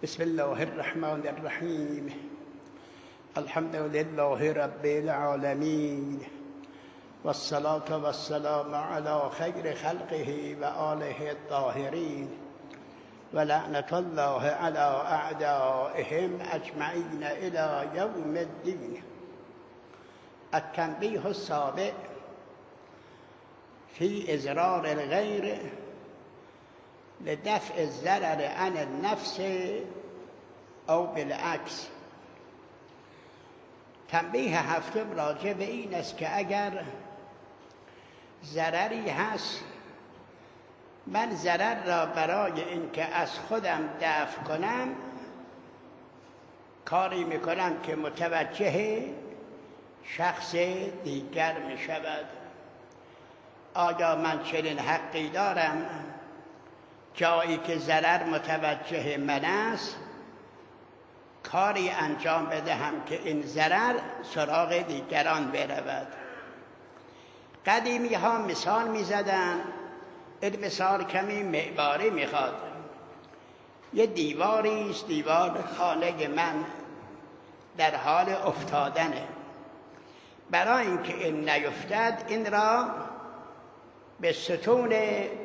بسم الله الرحمن الرحیم. الحمد لله رب العالمین والصلاة والسلام علی خیر خلقه و آله الطاهرین و لعنت الله علی اعدائهم اجمعین الی یوم الدین. التنبیه السابع فی اضرار الغیر لدفع الضرر عن النفس او بالعکس. تنبیه هفتم راجع به این است که اگر ضرری هست، من ضرر را برای اینکه از خودم دفع کنم کاری میکنم که متوجه شخص دیگر میشود. آیا من چنین حقی دارم جایی که ضرر متوجه من است کاری انجام بدهم که این ضرر سراغ دیگران برود؟ قدیمی ها مثال می زدن، این مثال کمی معیاری می خواد. یه دیواری است، دیوار خانه من در حال افتادنه. برای اینکه این نیفتد این را به ستون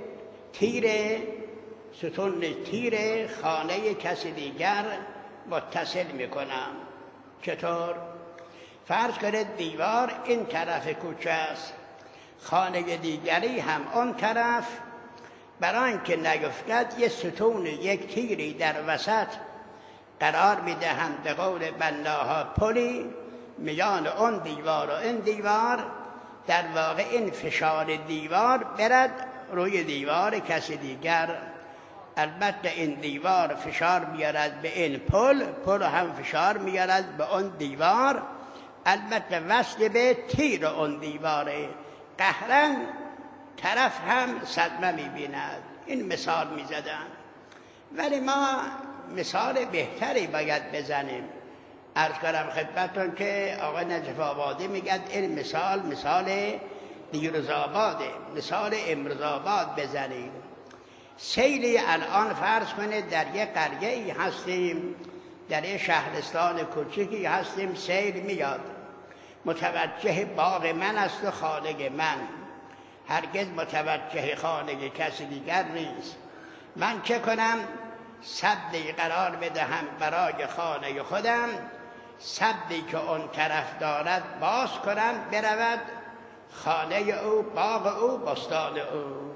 تیر خانه کسی دیگر متصل میکنم. چطور؟ فرض کنید دیوار این طرف کوچه است، خانه دیگری هم آن طرف. برای اینکه نیفتد یه ستون، یک تیری در وسط قرار میدهند، به قول بناها پلی میان اون دیوار و این دیوار. در واقع این فشار دیوار برد روی دیوار کسی دیگر. البته این دیوار فشار میارد به این پل هم فشار میارد به اون دیوار. البته وصل به تیر اون دیواره، قهرن طرف هم صدمه میبیند. این مثال میزدن، ولی ما مثال بهتری باید بزنیم. عرض کنم خدمتون که آقای نجف آبادی میگد این مثال دیروز آباده، مثال امروز آباد بزنید. سیلی الان فرض کنید در یک قریه ای هستیم، در یک شهرستان کوچیکی هستیم، سیل میاد متوجه باغ من است و خانه من، هرگز متوجه خانه کسی دیگر نیست. من چه کنم؟ سدی قرار بدهم برای خانه خودم، سدی که اون طرف دارد باز کنم، برود خانه او، باغ او، بستان او.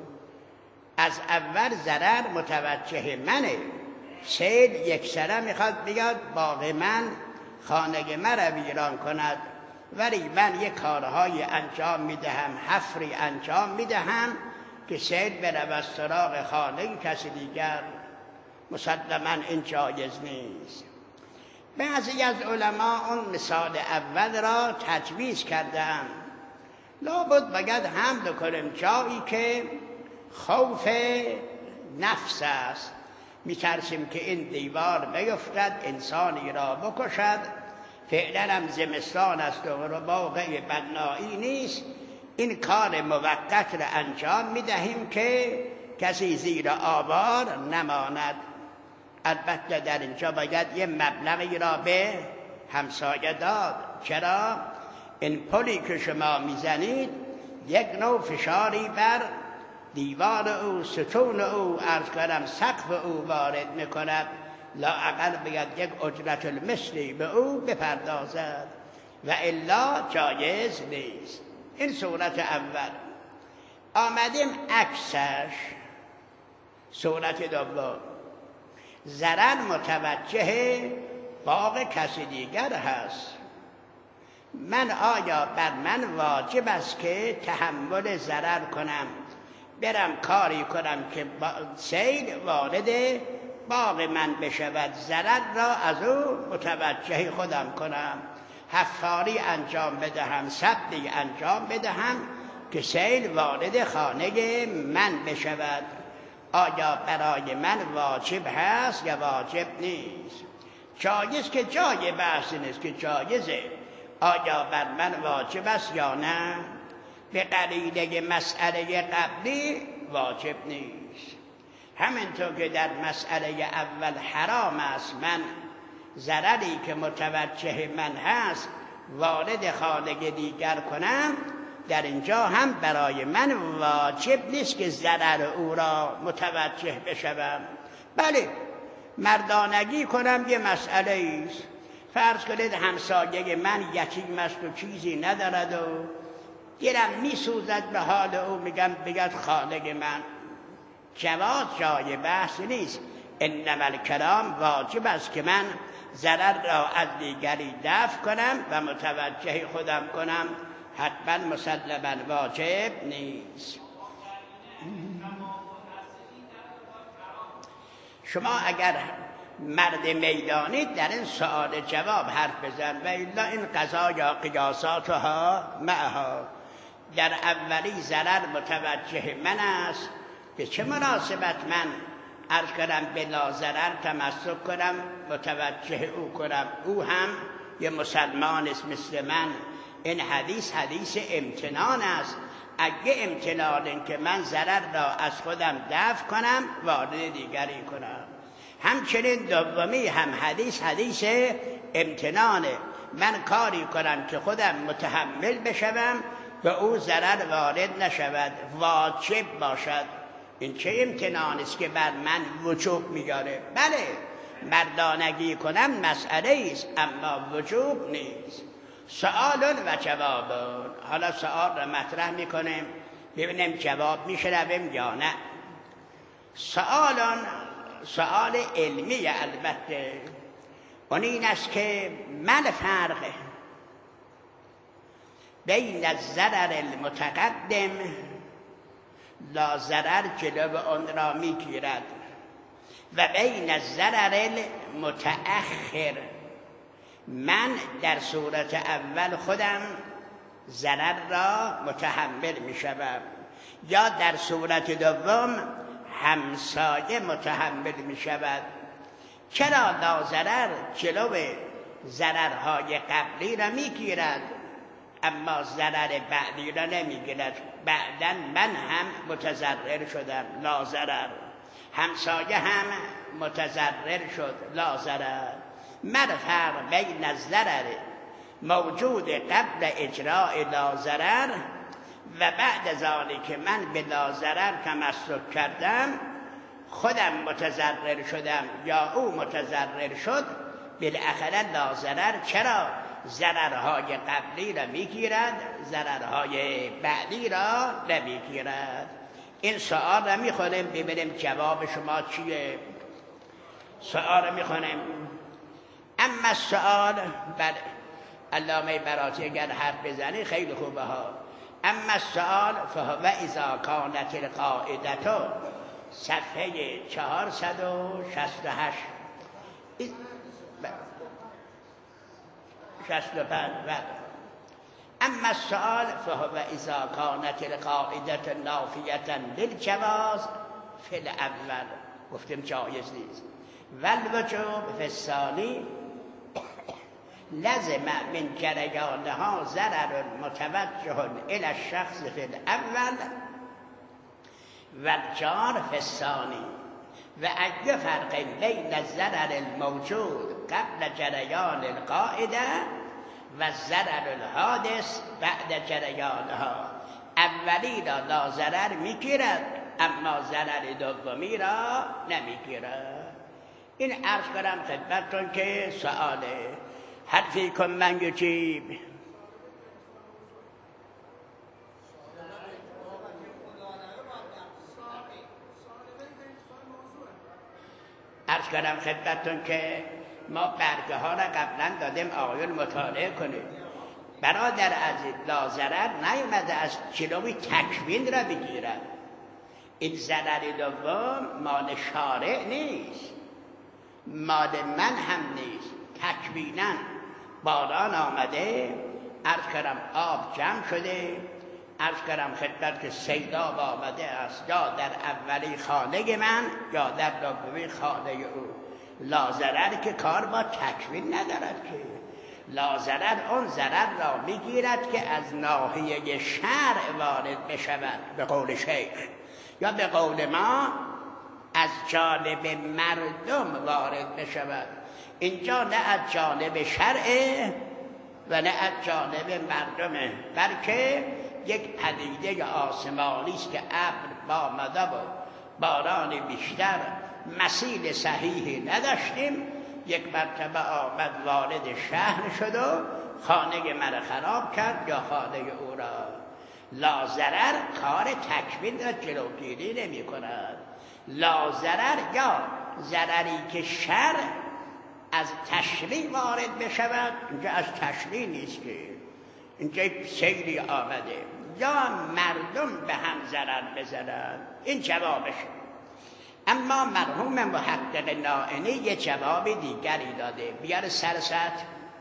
از اول ضرر متوجه منه، سیل یک سره میخواد بیاد باغ من، خانه من را ویران کند، ولی من یک کارهای انجام میدهم، حفری انجام میدهم که سیل برود سراغ خانه کسی دیگر. مسلما این جایز نیست. بعضی از علما اون مثال اول را تجویز کردند. لابد باید حمل کنیم جایی که خوف نفس است، میترسیم که این دیوار بیفتد انسانی را بکشد. فعلا هم زمستان است و موقع بنایی نیست. این کار موقت را انجام میدهیم که کسی زیر آوار نماند. البته در اینجا باید یه مبلغی را به همسایه داد. چرا؟ این پلی که شما میزنید یک نوع فشاری بر دیوار او، ستون او، عرض کنم سقف او وارد میکند. لااقل باید یک اجرت المثلی به او بپردازد و الا جایز نیست. این صورت اول. آمدیم عکسش، صورت دوم. ضرر متوجه باغ کسی دیگر هست. من آیا بر من واجب است که تحمل ضرر کنم، برم کاری کنم که سیل وارد باغ من بشود، ضرر را از او متوجه خودم کنم، حفاری انجام بدهم، سدی انجام بدهم که سیل وارد خانه من بشود؟ آیا برای من واجب هست یا واجب نیست؟ جایز که جای بحث نیست که جایزه. آیا بر من واجب است یا نه؟ به قرینه مسئله قبلی واجب نیست. همینطور که در مسئله اول حرام است من ضرری که متوجه من هست وارد خانه دیگر کنم، در اینجا هم برای من واجب نیست که ضرر او را متوجه بشوم. بله مردانگی کنم یه مسئله است. فرض کنید همسایه من یتیم است و چیزی ندارد و دلم میسوزد به حال او، میگم بگد خانه من. جواز جای بحث نیست. انما الکلام واجب است که من ضرر را از دیگری دفع کنم و متوجه خودم کنم، حتما مسلما واجب نیست. شما اگر مرد میدانید در این سؤال جواب حرف بزن و الا این قضا یا قیاساتها معها. در اولی ضرر متوجه من است که چه مناسبت من عرض کنم بلا ضرر تمسک کنم، متوجه او کنم، او هم یه مسلمان است مثل من. این حدیث امتنان است. اگه امتنان که من ضرر را از خودم دفع کنم وارد دیگری کنم. همچنین دومی هم حدیث امتنانه. من کاری کنم که خودم متحمل بشوم و او ضرر وارد نشود، واجب باشد. این چه امتنان است که بر من وجوب میاره؟ بله مردانگی کنم مسئله است اما وجوب نیست. سؤال و جواب. حالا سؤال را مطرح میکنیم ببینیم جواب میشنویم یا نه. سؤال علمی البته. اون این است که من فرق بین الضرر المتقدم لا ضرر جلو آن را میگیرد و بین الضرر المتأخر. من در صورت اول خودم ضرر را متحمل میشوم یا در صورت دوم همسایه متحمل میشود. چرا لا ضرر جلو ضررهای قبلی را میگیرد اما ضرر بعدی را نمیگیرد؟ بعداً من هم متضرر شدم، لا ضرر. همسایه هم متضرر شد، لا ضرر. من فرق بین الضرر موجود قبل اجراء لا ضرر و بعد ذلك من به لا ضرر تمسک کردم، خودم متضرر شدم یا او متضرر شد، بالاخره لا ضرر چرا ضررهای قبلی را میگیرد، ضررهای بعدی را نمیگیرد؟ این سؤال را میخونیم ببینیم جواب شما چیه. سؤال را میخونیم. اما السؤال، بر علامه براتی اگر حرف بزنی خیلی خوبه ها. اما السؤال فهو اذا کانت القاعدة، صفحه 468 65. اما السؤال فهو اذا کانت القاعدة نافیة للجواز فی الاول، گفتیم جایز نیست، والوجوب فی الثانی لزم من جریانها ضرر متوجه الى الشخص فی الاول والجار فی الثانی و ای فرق بین الضرر الموجود قبل جریان القاعده و الضرر الحادث بعد جریانها. اولی را لا ضرر میگیرد اما ضرر دومی را نمیگیرد. این عرض کنم خدمتتون که سؤاله. هل فیکم من یجیب؟ عرض کنم خدمتتون که ما برگه ها را قبلا دادیم آقایون مطالعه کنید. برادر عزیز، لا ضرر نیومده از جلوی تکوین را بگیرد. این ضرر دوم مال شارع نیست، مال من هم نیست. تکوینا باران آمده، عرض کردم آب جمع شده، عرض کردم خدمت که سیلاب آمده است یا در اولی خانه من یا در دومی خانه او. لا ضرر که کار با تکوین ندارد که. لا ضرر اون ضرر را میگیرد که از ناحیه شرع وارد بشود، به قول شیخ، یا به قول ما از جانب مردم وارد بشود. اینجا نه از جانب شرع و نه از جانب مردمه، بلکه یک پدیده آسمانی است که ابر بامده و باران بیشتر، مسیل صحیحی نداشتیم. یک مرتبه آمد وارد شهر شد و خانه مرا خراب کرد یا خانه او را. لاضرر کار تکوین را جلوگیری نمی کند. لاضرر یا ضرری که شر از تشریع وارد بشود، اینجا از تشریع نیست که اینجا سیلی آمده، یا مردم به هم ضرر بزنند. این جوابش. اما مرحوم محقق نائینی یه جواب دیگری داده. بیار سرسط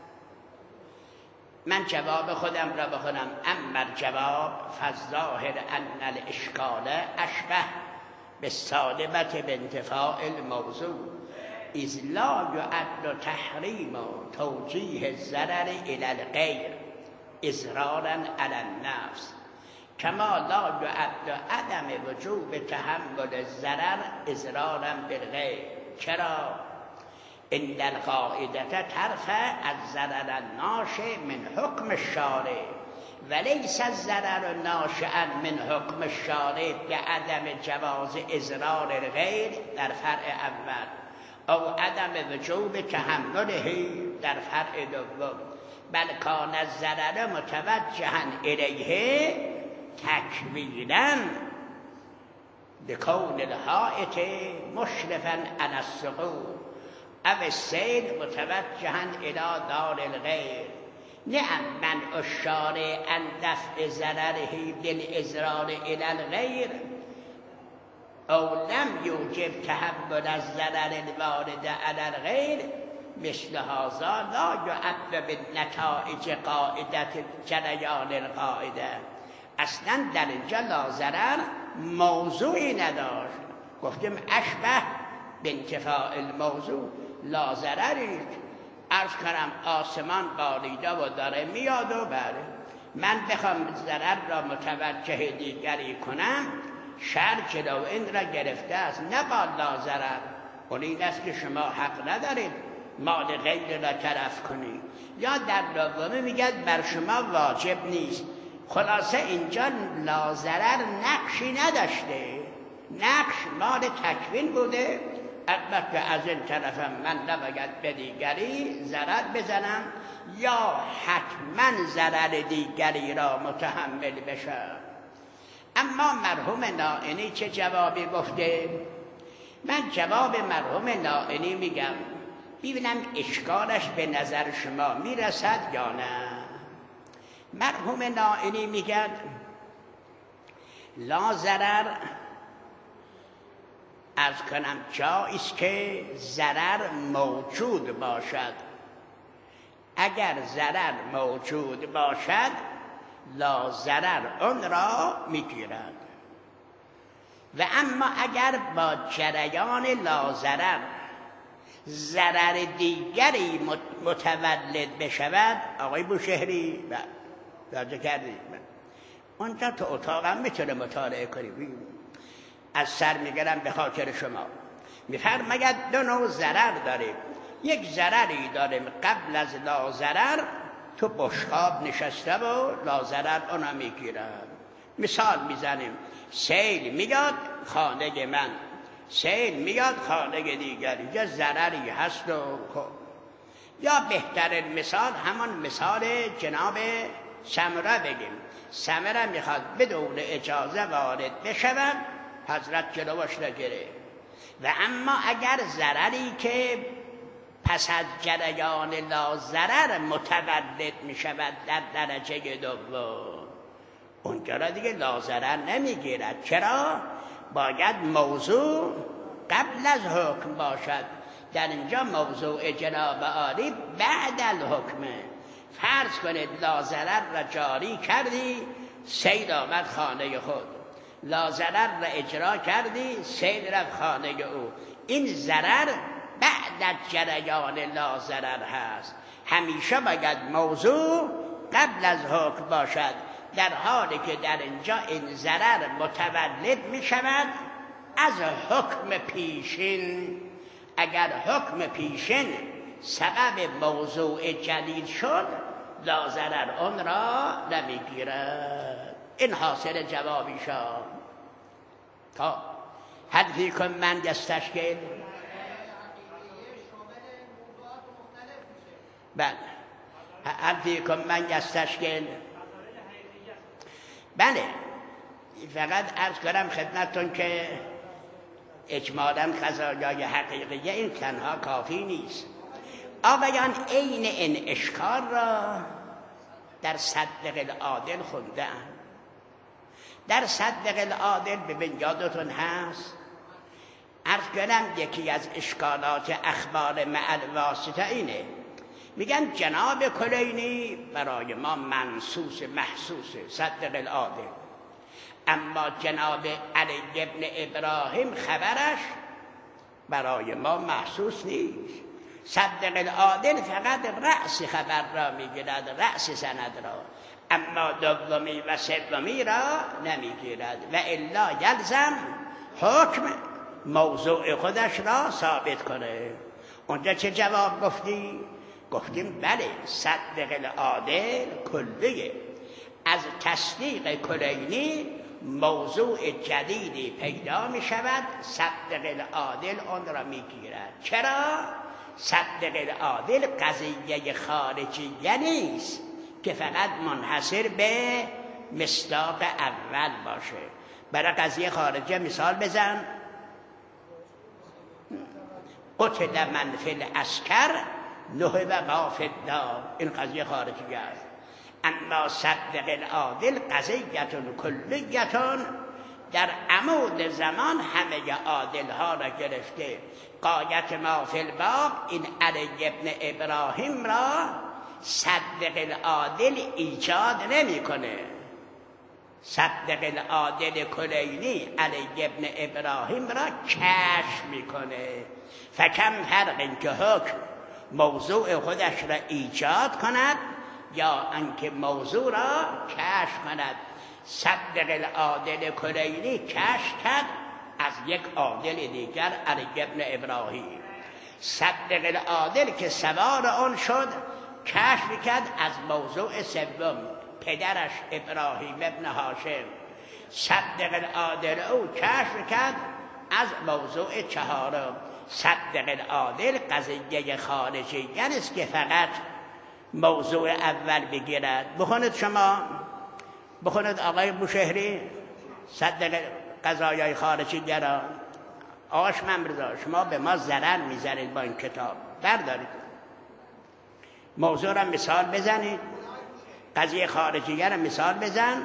من جواب خودم را بخونم. اما جواب فالظاهر ان الاشکال اشبه بالصادمة بانتفاع الموضوع اذ لا يعد تحریم و توجیه الضرر الى الغیر اضرارا علی النفس کما لا يعد عدم وجوب تحمل الضرر اضرارا بالغیر. چرا؟ ان القاعده ترفع الضرر الناشئ من حکم الشارع ولیس الضرر ناشئا من حکم الشارع بعدم جواز اضرار الغیر در فرع اول او عدم وجوب تحمله در فرع دوم، بل کان الضرر متوجها الیه تکویلا لکون الحائط مشرفا علی السقوط او السیل متوجها الی دار الغیر نعم منع الشارع عن دفع ضرره بالاضرار الی الغیر او لم یوجب تحمل الضرر الوارد علی الغیر مثل هذا لا يعد بالنتائج قاعده جریان القاعده. اصلا در اینجا لاضرر موضوعی نداشت. گفتیم اشبه بانتفاع الموضوع. لاضرری عرض کنم آسمان باریده و داره میاد و بره، من بخوام ضرر را متوجه دیگری کنم، شر جلو این را گرفته است، نه با لاضرر. اون این است که شما حق ندارید مال غیر را تلف کنید. یا در دومه میگد بر شما واجب نیست. خلاصه اینجا لاضرر نقشی نداشته، نقش مال تکوین بوده. البته از این طرفم من نباید به دیگری ضرر بزنم یا حتما ضرر دیگری را متحمل بشم. اما مرحوم نائینی چه جوابی گفته؟ من جواب مرحوم نائینی میگم ببینم اشکالش به نظر شما میرسد یا نه. مرحوم نائینی میگه لا ضرر از کنم جاییست که ضرر موجود باشد. اگر ضرر موجود باشد لا ضرر اون را میگیرد و اما اگر با جریان لا ضرر ضرر دیگری متولد بشود. آقای بوشهری راجع کردید اونجا تو اتاقم میتونه مطالعه کنی، از سر میگرم به خاطر شما. میفرماید دو نوع ضرر داریم. یک ضرری داریم قبل از لا ضرر تو بشقاب نشسته و لا ضرر اونا میگیرن. مثال میزنیم سیل میاد خانه من، سیل میاد خانه دیگری، یا ضرری هست و یا بهترین مثال همان مثال جناب سمره بگیم. سمره میخواد بدون اجازه وارد بشود، حضرت جلوش نگیره. و اما اگر ضرری که پس از جریان لا ضرر متولد میشود در درجه دوم، اونجا را دیگه لا ضرر نمیگیرد. چرا؟ باید موضوع قبل از حکم باشد. در اینجا موضوع جناب عالی بعد الحکمه. فرض کنید لا ضرر را جاری کردی، سیل آمد خانه خود، لا ضرر را اجرا کردی، سیل رفت خانه او. این ضرر بعد از جریان لا ضرر هست. همیشه باید موضوع قبل از حکم باشد، در حالی که در اینجا این ضرر متولد می شود از حکم پیشین، اگر حکم پیشین سبب موضوع جدید شد لا ضرر آن را نمیگیرد. این حاصل جوابیشان. تا هل فیکم من یستشکل؟ بله. هل فیکم من یستشکل؟ بله. فقط عرض کنم خدمتتون که اجمالاً قضایای حقیقیه این تنها کافی نیست. آقایان عین این اشکال را در صدق العادل خوندن. در صدق العادل ببین یادتون هست عرض کنم یکی از اشکالات اخبار مع الواسطه اینه، میگن جناب کلینی برای ما منصوص محسوسه صدق العادل، اما جناب علی ابن ابراهیم خبرش برای ما محسوس نیست. صدق العادل فقط رأس خبر را میگیرد، رأس سند را، اما دومی و سومی را نمیگیرد و الا یلزم حکم موضوع خودش را ثابت کنه. اونجا چه جواب گفتی؟ گفتیم بله صدق العادل کلیه، از تصدیق کلینی موضوع جدیدی پیدا می شود، صدق العادل آن را می گیرد. چرا؟ صدق العادل قضیه خارجیه نیست که فقط منحصر به مصداق اول باشه. برای قضیه خارجیه مثال بزن. قتل من فی العسکر نهب ما فی الدار، این قضیه خارجیه است. اما صدق العادل قضیتون کلیتون در عمود زمان همه عادل ها را گرفته. غایت ما فی الباب این علی ابن ابراهیم را صدق العادل ایجاد نمی کنه. صدق العادل کلینی علی ابن ابراهیم را کشف میکنه. فکم فرق این که حکم موضوع خودش را ایجاد کند یا انکه موضوع را کشف کند. صدق العادل کلینی کشف کرد از یک عادل دیگر علی ابن ابراهیم. صدق العادل که سوار آن شد کشف کرد از موضوع سوم پدرش ابراهیم ابن هاشم. صدق العادل او کشف کرد از موضوع چهارم. صدق العادل قضیه خارجی است که فقط موضوع اول بگیرد. بخونید شما، بخونید آقای بوشهری صدق قضایای خارجی گرا. آقاش ممرزا شما به ما ضرر میزنید با این کتاب، بردارید موضوع را مثال بزنید، قضیه خارجی را مثال بزن.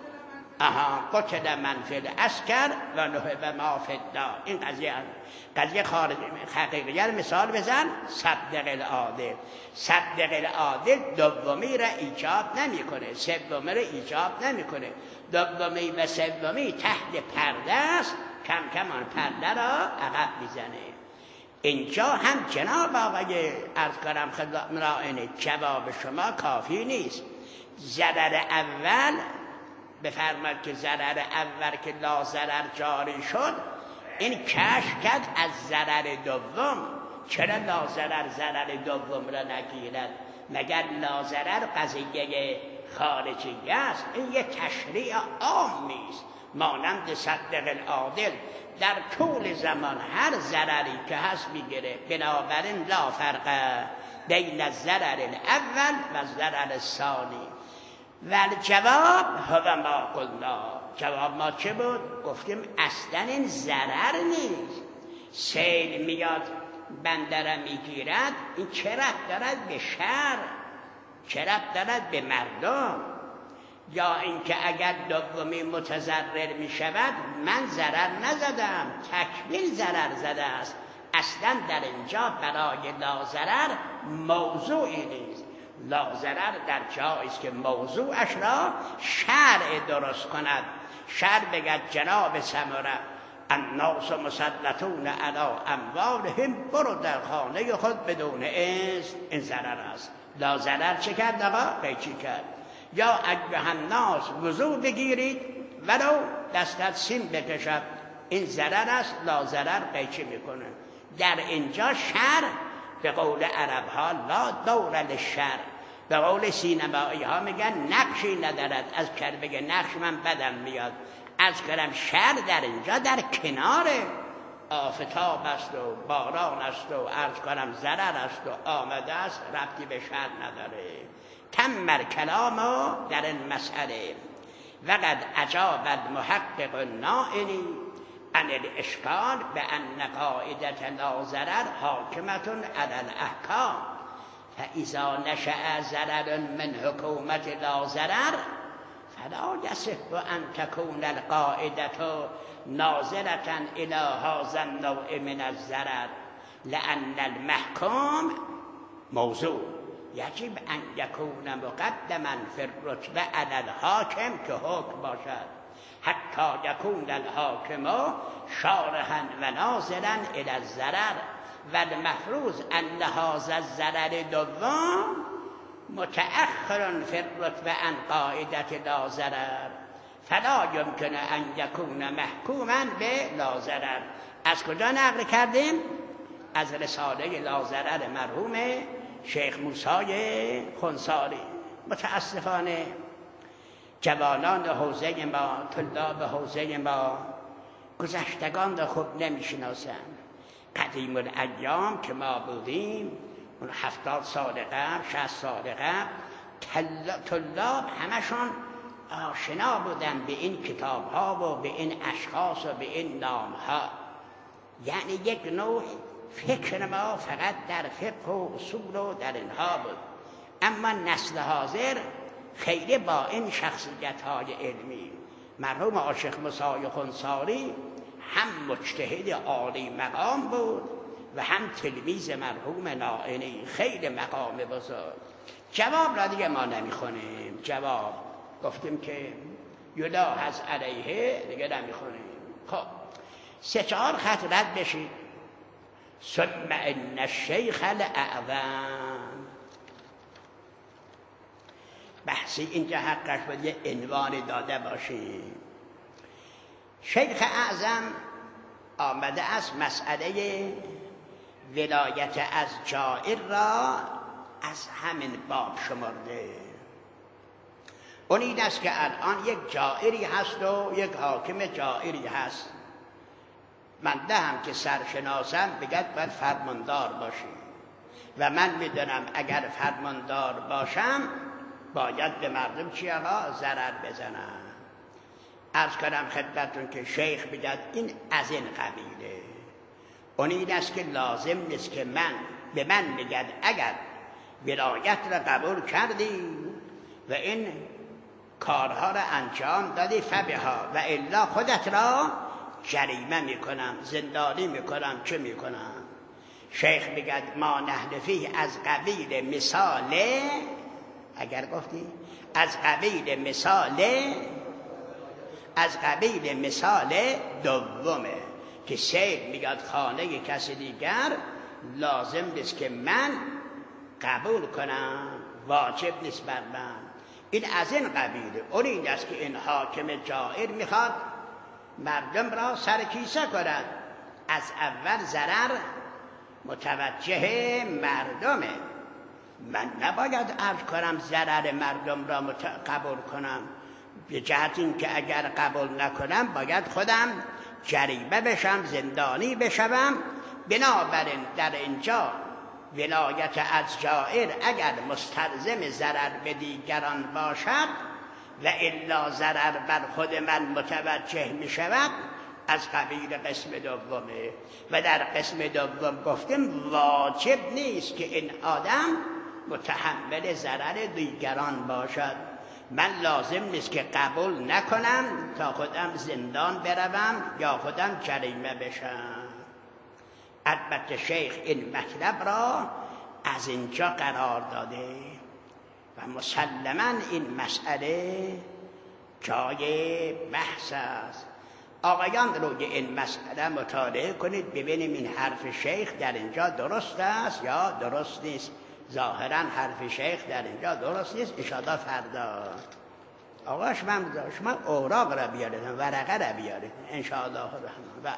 قتل من فی العسکر و نهب ما فی الدار، این قضیه خارجی حقیقی را مثال بزن. صدق العادل، صدق العادل دومی را ایجاب نمیکنه، سومی را ایجاب نمیکنه. دومی و سومی تحت پرده است، کم کم آن پرده را عقب میزنه. اینجا هم جناب آقای عرض کنم خدمتتون جواب شما کافی نیست. ضرر اول بفرماد که ضرر اول که لا ضرر جاری شد این کشف کرد از ضرر دوم. چرا لا ضرر دوم را نگیرد؟ مگر لا ضرر قضیه خارجی است؟ این یه تشریع عام نیست مانند صدق العادل در طول زمان هر ضرری که هست میگیره. بنابراین لا فرق بین الضرر الاول و الضرر الثانی. والجواب هو ما قلنا. جواب ما چه بود؟ گفتیم اصلا این ضرر نیست. سیل میاد بندر میگیرد، این چه ربط دارد به شر؟ چه ربط دارد به مردم؟ یا اینکه اگر دومی متضرر می شود من ضرر نزدم، تکمیل ضرر زده است. اصلا در اینجا برای لا ضرر موضوعی نیست. لا ضرر در جایی است که موضوعش را شرع درست کند. شرع بگد جناب سمره الناس مسلطون علی اموالهم، برو در خانه خود بدون اذن. این ضرر است. لا ضرر چه کرد آقا؟ قیچی کرد. یا ایها الناس وضو بگیرید ولو دستت سیم بکشد، این ضرر است، لا ضرر قیچی میکنه. در اینجا شر به قول عرب ها لا دور للشر، به قول سینمایی ها میگن نقشی ندارد. از بگه نقش من بدم میاد. از کلم شر در اینجا در کنار آفتاب است و باران است و عرض کنم ضرر است و آمده است، ربطی به شر نداره. تم کلام در این مسئله وقد اجاب المحقق النائنی عن الاشکال بان قاعدة لا ضرر حاکمة علی الاحکام، فاذا نشأ ضرر من حکومت لا ضرر فلا یصح ان تكون القاعدة ناظرة الى هذا النوع من الضرر، لان المحکوم موضوع یجب ان یکون مقدما فی الرتبه علی الحاکم که حکم باشد، حتی یکون الحاکم شارحا و ناظرا الی الضرر و المفروض ان هذا الضرر دوم متأخر فی الرتبه عن قاعدة لا ضرر، فلا یمکن ان یکون محکوما به لا ضرر. از کجا نقل کردیم؟ از رساله لا ضرر مرحوم شیخ موسی خنثاری. متاسفانه جوانان حوزه ما، طلاب حوزه ما، گذشتگان را خوب نمیشناسند. قدیم الایام که ما بودیم، اون 70 سال قبل، 60 سال قبل، طلاب همشون آشنا بودن به این کتاب ها و به این اشخاص و به این نام ها. یعنی یک نوع فکر ما فقط در فقه و اصول و در اینها بود. اما نسل حاضر خیلی با این شخصیت های علمی، مرحوم عاشق موسی خنثاری هم مجتهد عالی مقام بود و هم تلمیذ مرحوم نائینی، خیلی مقام بزرگ. جواب را دیگه ما نمیخونیم، جواب گفتیم که یلاحظ علیه دیگه نمیخونیم. خب 3-4 خط رد بشید. ثم ان الشیخ الاعظم، بحثی اینجا حقش باید یه عنوان داده باشیم. شیخ اعظم آمده است مسئله ولایت از جائر را از همین باب شمرده. اون این است که الان یک جائری هست و یک حاکم جائری هست. من هم که سرشناسم بگد باید فرماندار باشی و من میدونم اگر فرماندار باشم باید به مردم چی آقا ضرر بزنم. عرض کنم خدمتون که شیخ بگد این از این قبیله. اون این است که لازم نیست که به من میگد اگر ولایت را قبول کردی و این کارها را انجام دادی فبها و الا خودت را جریمه میکنم، زندانی میکنم، چه میکنم. شیخ میگد ما نحنفی از قبیل مثاله، اگر گفتی از قبیل مثال دومه که سید میگد خانه کسی دیگر لازم نیست که من قبول کنم، واجب نیست بر من. این از این قبیله. اون این است که این حاکم جائر میخواد مردم را سر کیسه کند. از اول ضرر متوجه مردمه. من نباید عرض کنم ضرر مردم را قبول کنم، به جهت این که اگر قبول نکنم باید خودم جریمه بشم، زندانی بشم. بنابراین در اینجا ولایت از جائر اگر مستلزم ضرر به دیگران باشد و الا ضرر بر خود من متوجه می شود، از قبیل قسم دومه. و در قسم دوم گفتیم واجب نیست که این آدم متحمل ضرر دیگران باشد. من لازم نیست که قبول نکنم تا خودم زندان بروم یا خودم جریمه بشم. البته شیخ این مطلب را از اینجا قرار داده و مسلماً این مسئله جای بحث است. آقایان روی این مسئله مطالعه کنید ببینیم این حرف شیخ در اینجا درست است یا درست نیست. ظاهراً حرف شیخ در اینجا درست نیست، ان شاءالله فردا. آقا شما اوراق را بیارید، ورقه را بیارید، انشاءالله الرحمن.